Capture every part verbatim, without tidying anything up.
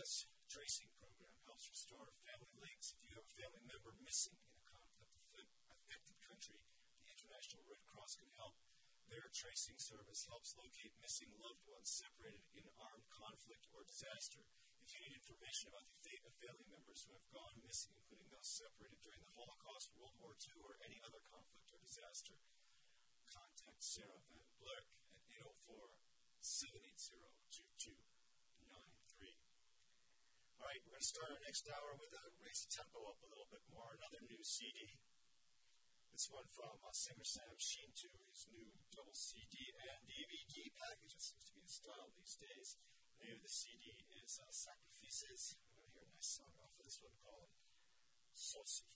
this tracing program helps restore family links. If you have a family member missing in a conflict-affected country, the International Red Cross can help. Their tracing service helps locate missing loved ones separated in armed conflict or disaster. If you need information about the fate of family members who have gone missing, including those separated during the Holocaust, World War Two, or any other conflict or disaster, contact Sarah Van Blerk at eight oh four, seven eight zero, two two nine three. All right, we're going to start our next hour with a raise the tempo up a little bit more, another new C D. This one from uh, singer Sam Sheen to his new double C D and D V D package. It seems to be the style these days. The name of the C D is uh, Sacrifices. We're going to hear a nice song off of this one called Saucy.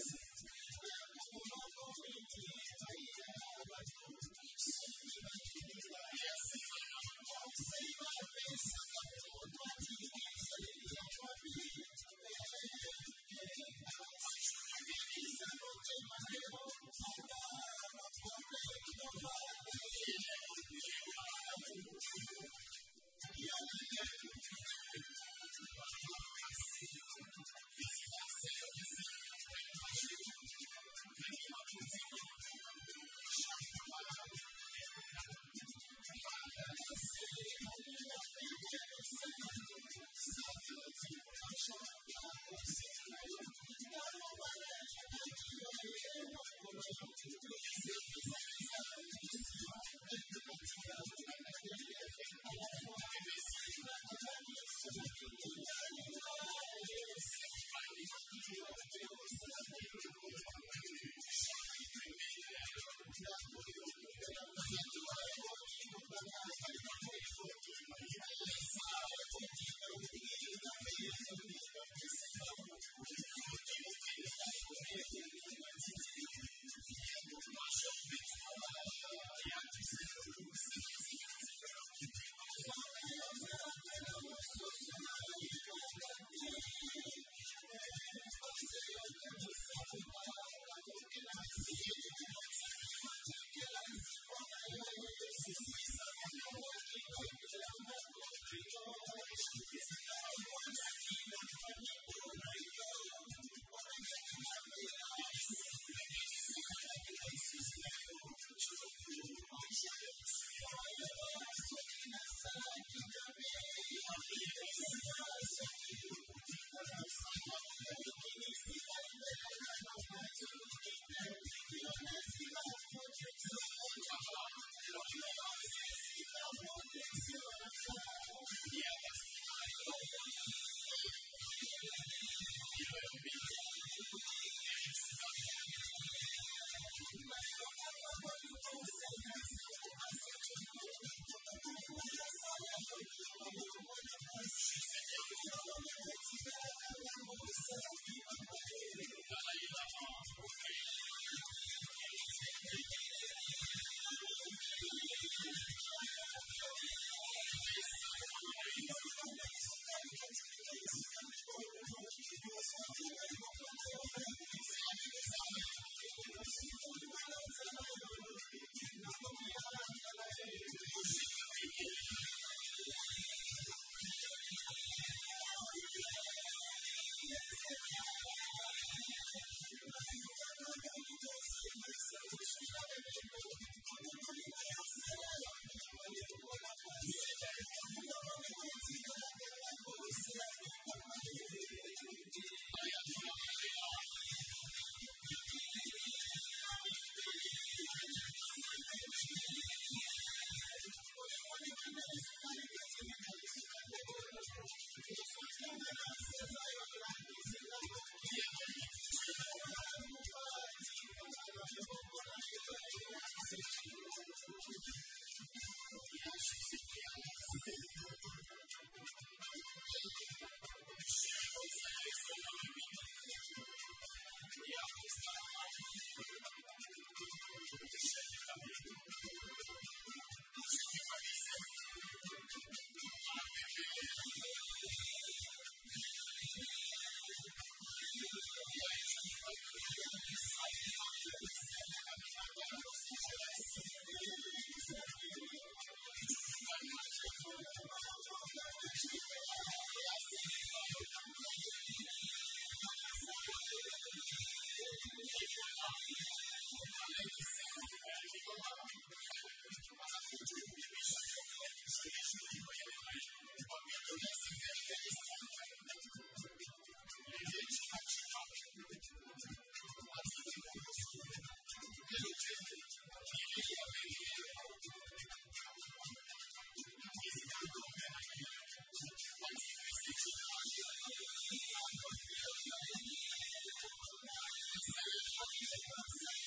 Thank you.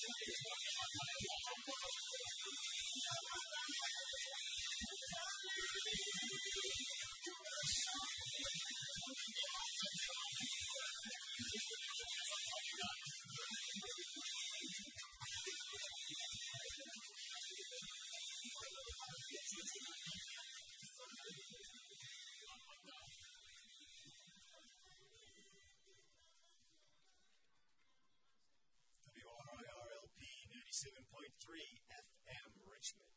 W R I R L P ninety-seven point three F M Richmond.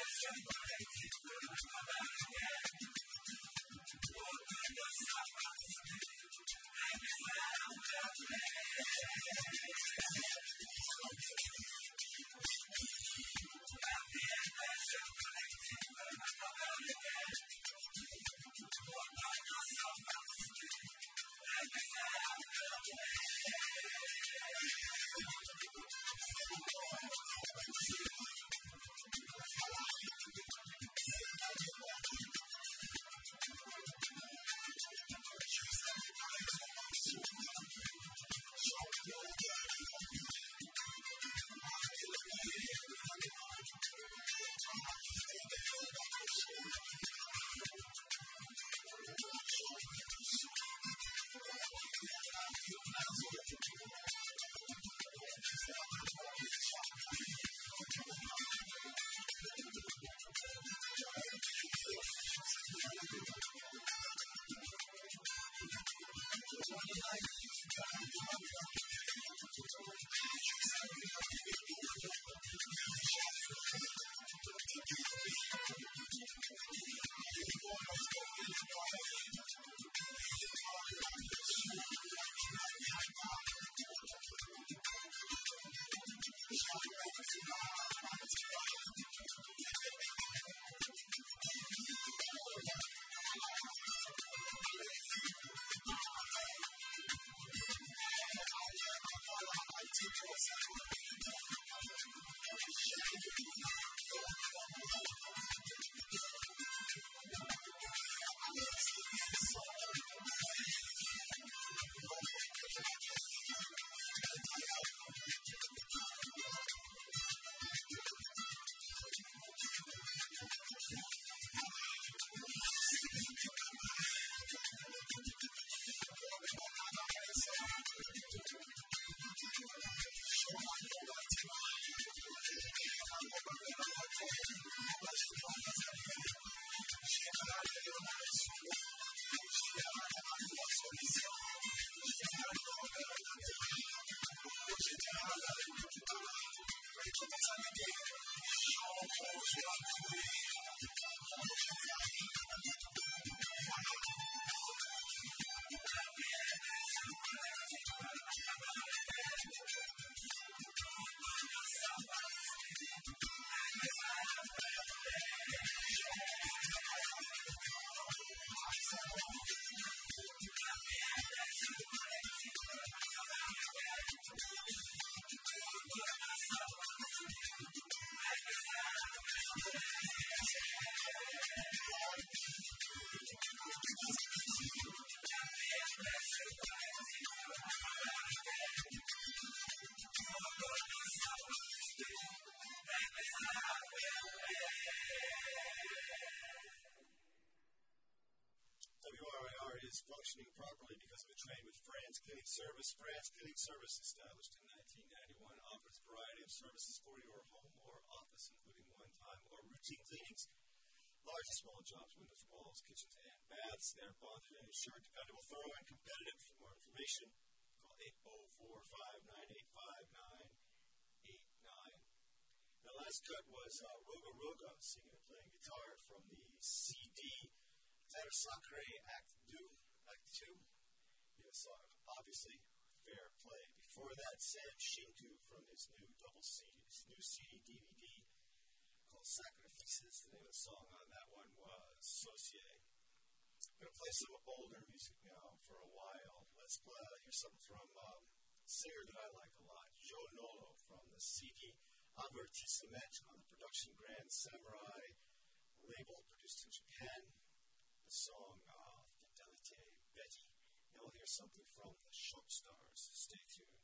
W R I R is functioning properly because of a train with France Cleaning Service. France Cleaning Service, established in nineteen ninety-one, offers a variety of services for your home or office, including one-time or routine cleanings, large and small jobs, windows, walls, kitchens, and baths. They're bonded and insured, dependable, thorough, and competitive. For more information, call eight oh four, five nine eight, five nine eight nine. The last cut was uh, Roga Roga singing and playing guitar from the C D Terre Sacré Act two. Act two. The song, obviously, Fair Play. Before that, Sam Shinku from his new double C D, his new C D D V D called Sacrifices. The name of the song on that one was Saucier. I'm going to play some older music now for a while. Let's play, hear something from um, a singer that I like a lot, Joe Nolo, from the C D Avertissement on the production Grand Samurai label, produced in Japan. The song uh, Fidelite Betty. Now we'll hear something from the Shock Stars. Stay tuned.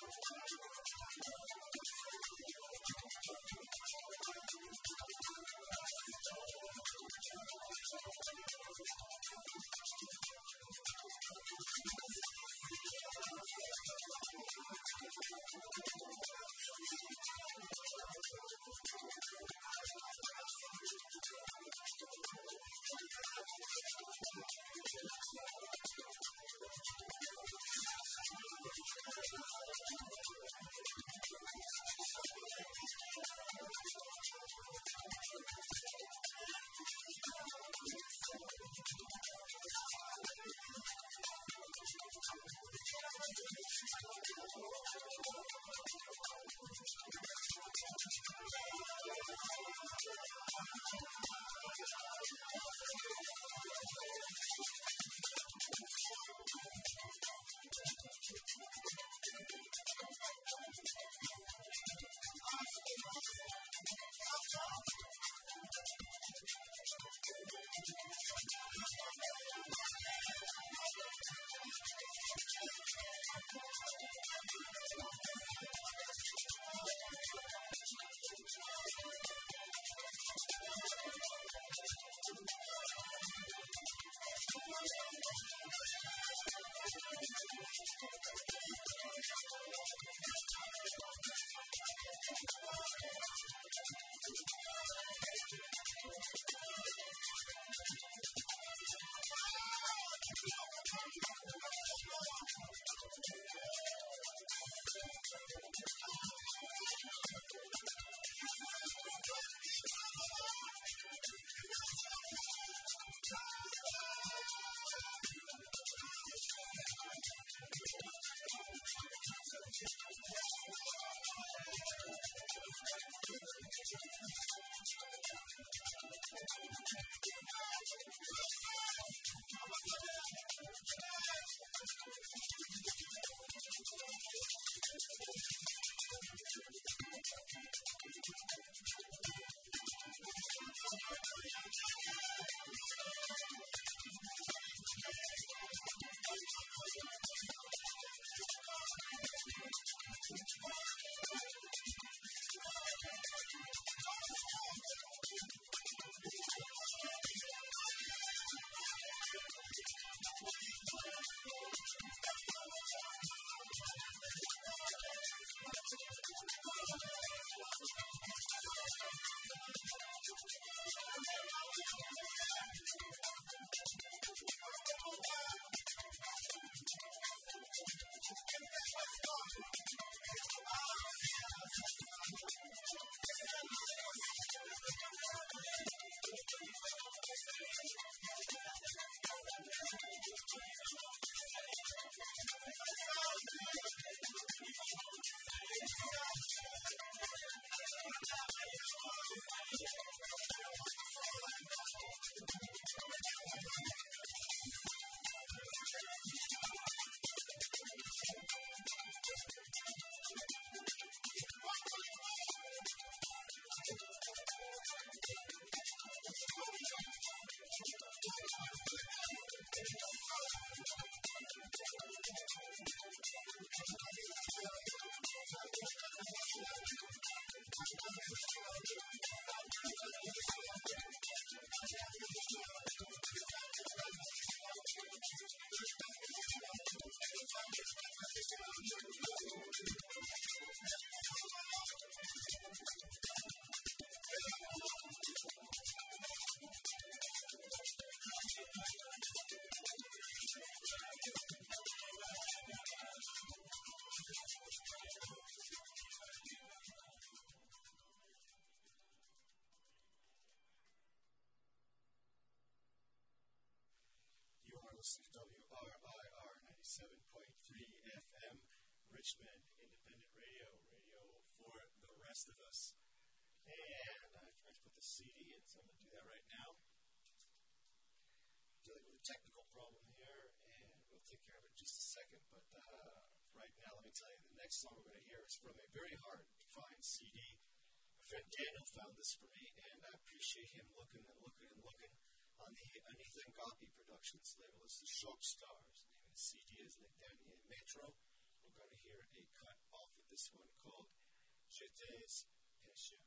W R I R ninety-seven point three F M, Richmond Independent Radio, radio for the rest of us. And I tried to put the C D in, so I'm going to do that right now. Dealing with a technical problem here, and we'll take care of it in just a second. But uh, right now, let me tell you, the next song we're going to hear is from a very hard-to-find C D. My friend Daniel found this for me, and I appreciate him looking and looking and looking. On the Anitha Ngapi Productions label, it's the Shock Stars. And the C D is Litania Metro. We're going to hear a cut stays in shape.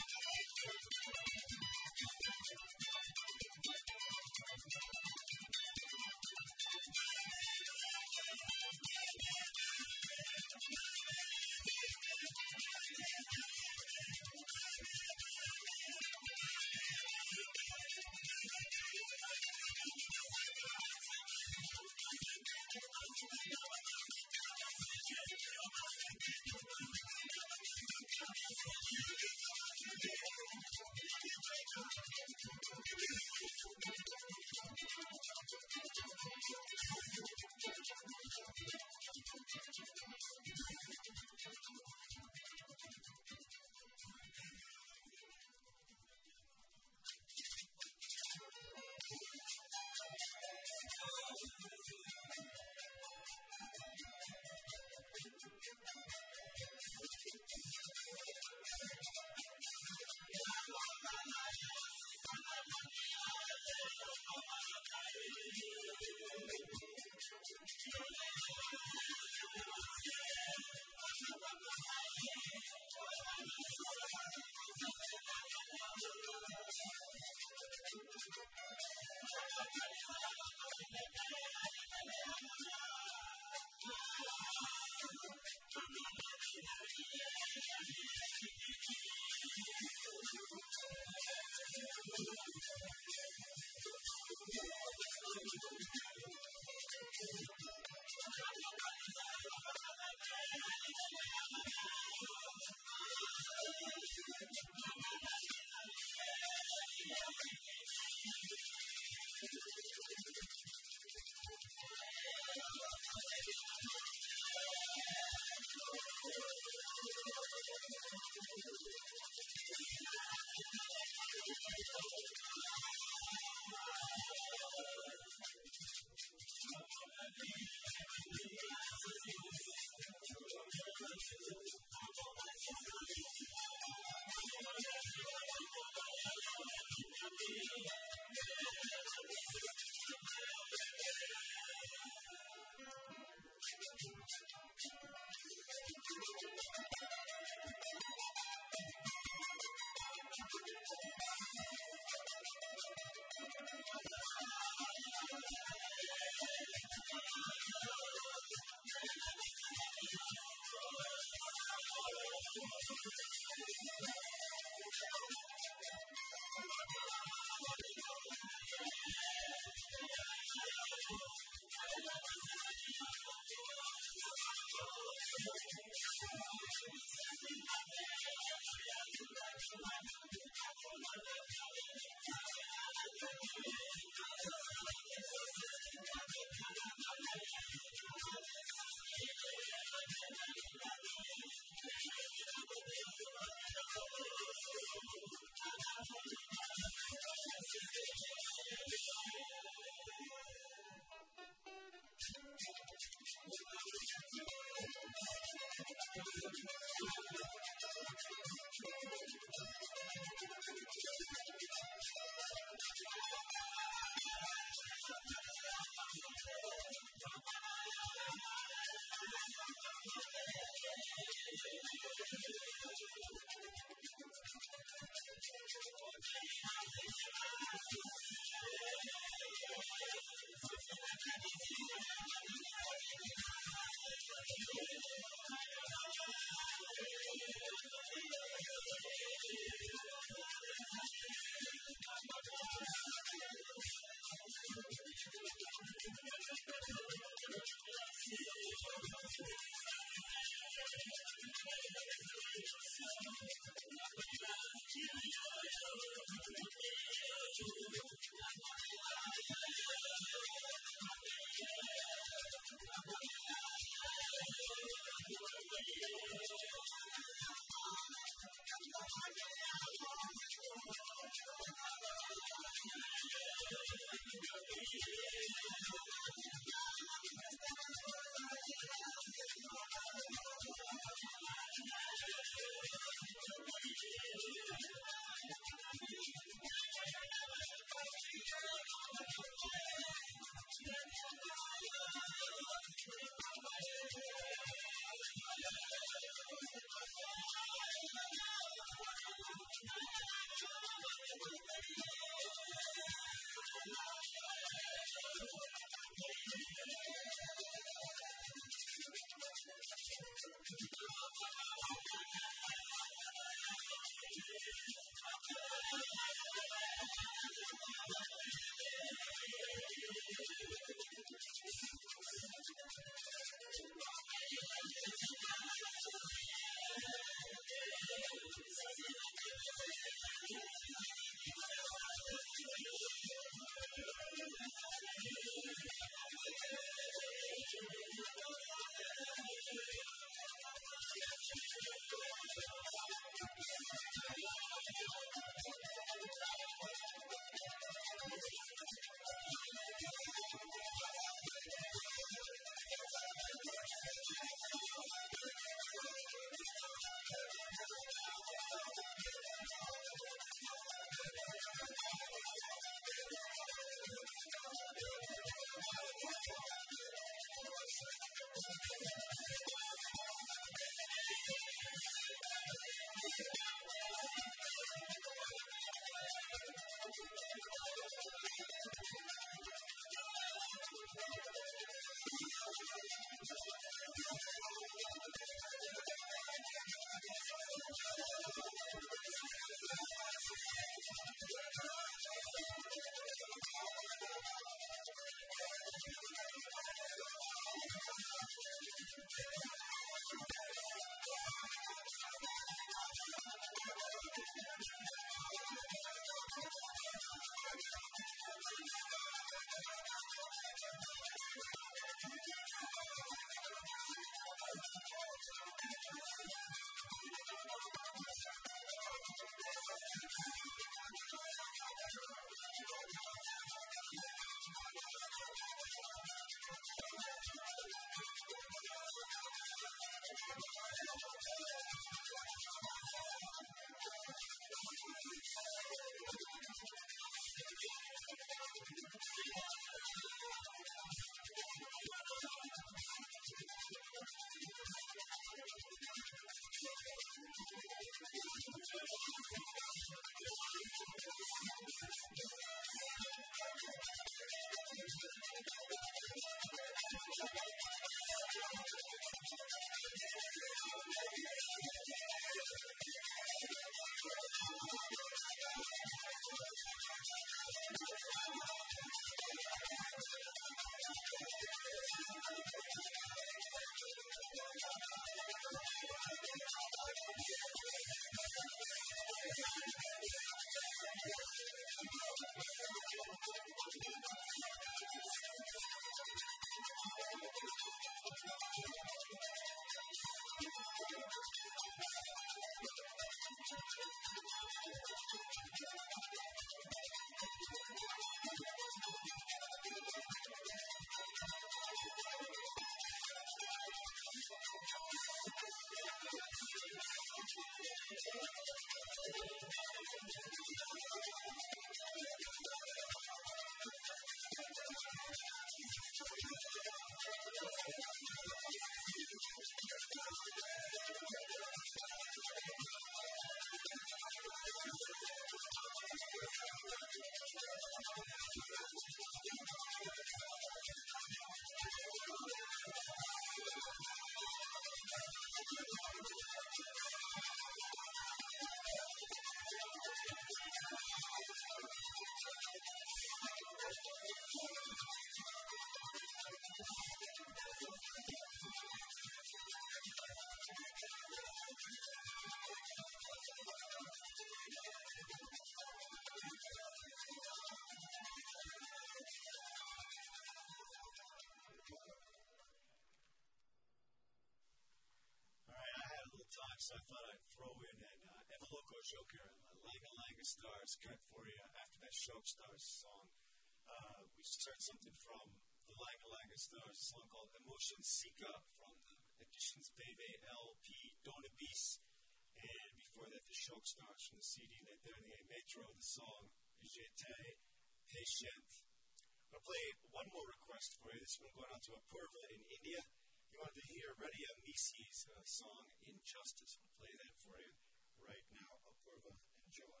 Time, so I thought I'd throw in an uh, Evaloco Joker, a Langa Langa Stars cut for you after that Shock Stars song. Uh, we heard something from the Langa Langa Stars, a song called Emotion Sika from the Editions Bebe L P Dona Bis, and before that the Shock Stars from the C D that they're in the Metro, the song J'étais Patient. I'll play one more request for you. This one going on to Apurva in India. You wanted to hear Radia Misi's uh, song, Injustice. We'll play that for you right now. Apurva, enjoy.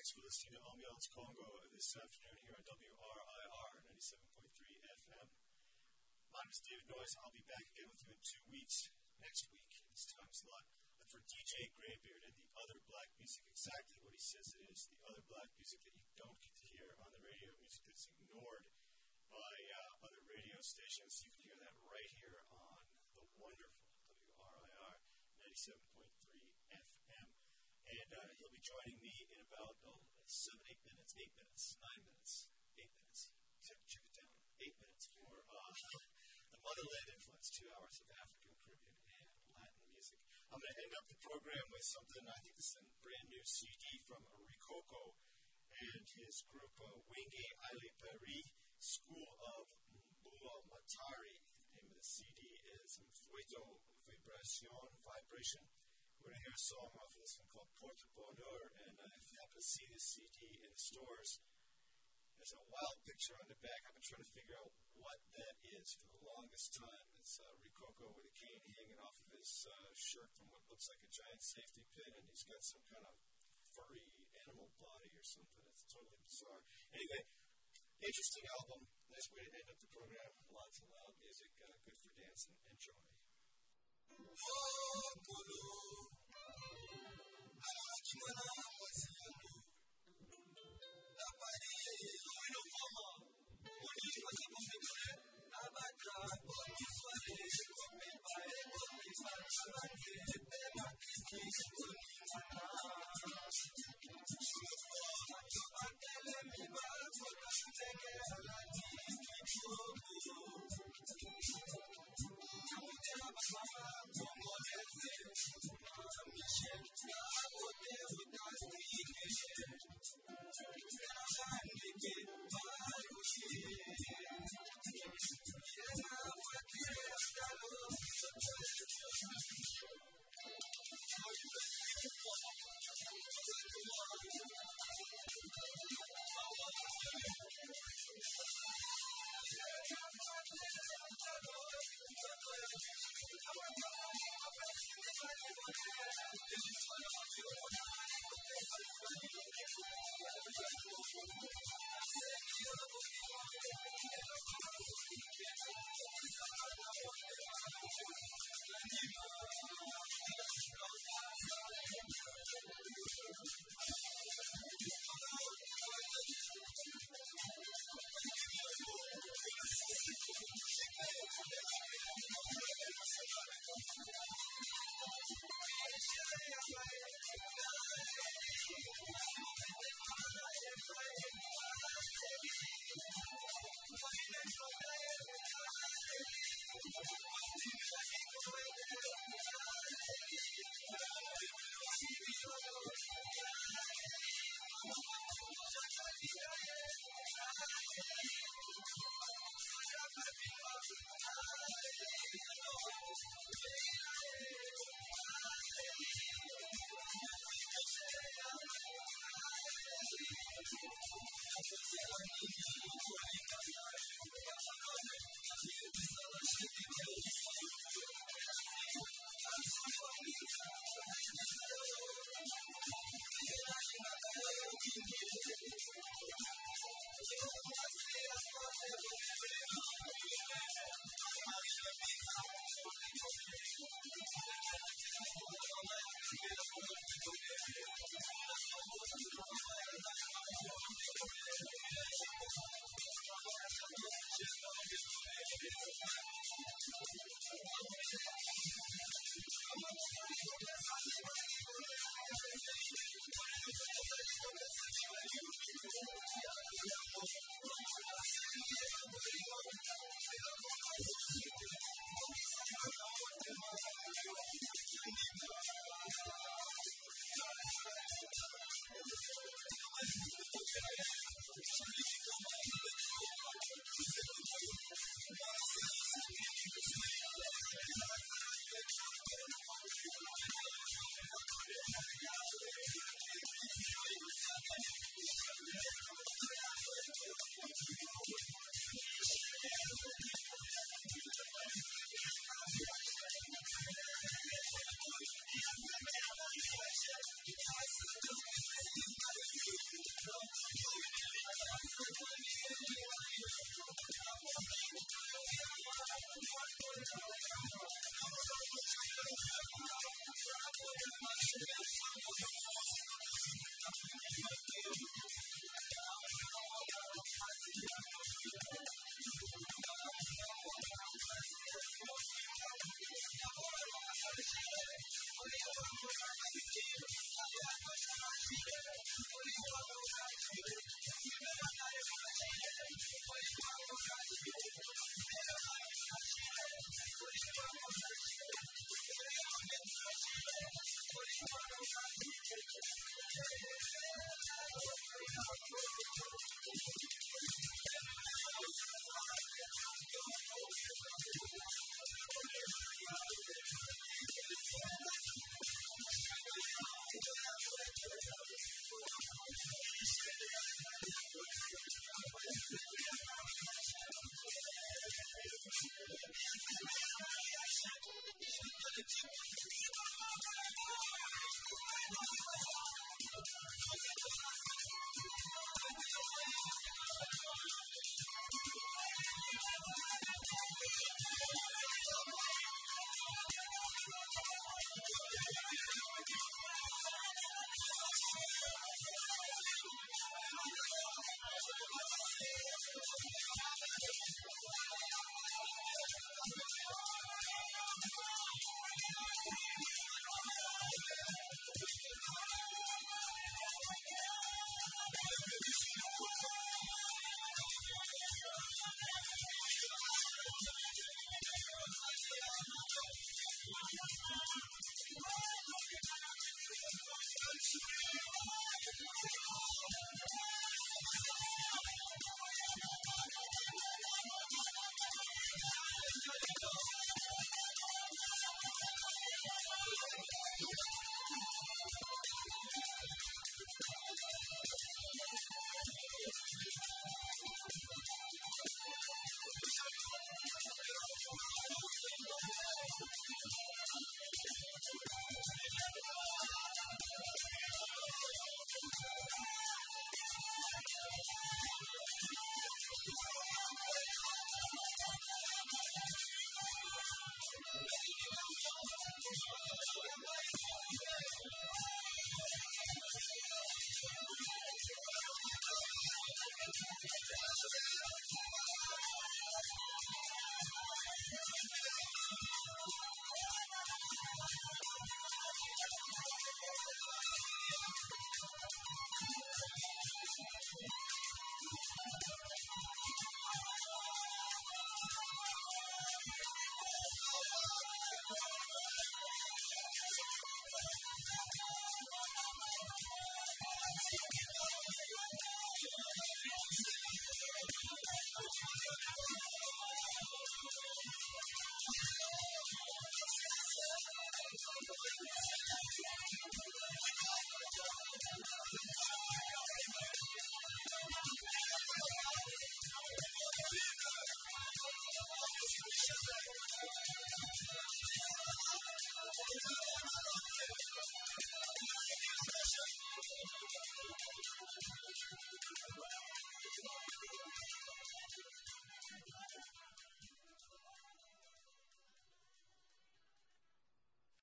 Thanks for listening to Ambiance Congo this afternoon here on W R I R ninety-seven point three F M. My name is David Noyes. I'll be back again with you in two weeks, next week, this time slot. But for D J Greybeard and the other black music, exactly what he says it is, the other black music that you don't get to hear on the radio, music that's ignored by uh, other radio stations. You can hear that right here on the wonderful W R I R ninety-seven point three F M. And uh, he'll be joining me in about, oh, seven, eight minutes, eight minutes, nine minutes, eight minutes. Check, check it down. Eight minutes for uh, the Motherland Influence, two hours of African, Caribbean, and Latin music. I'm going to end up the program with something, I think this is a brand new C D from Rikoko and his group, uh, Wenge Aile Paris, School of Mbula Matari. The name of the C D is Mfueto Vibration, Vibration. We're going to hear a song off of this one called Porte Bonheur, and uh, if you happen to see this C D in the stores, there's a wild picture on the back. I've been trying to figure out what that is for the longest time. It's uh, Rikoko with a cane hanging off of his uh, shirt from what looks like a giant safety pin, and he's got some kind of furry animal body or something. It's totally bizarre. Anyway, interesting album. Nice way to end up the program. Lots of loud music. Uh, good for dancing. Enjoy.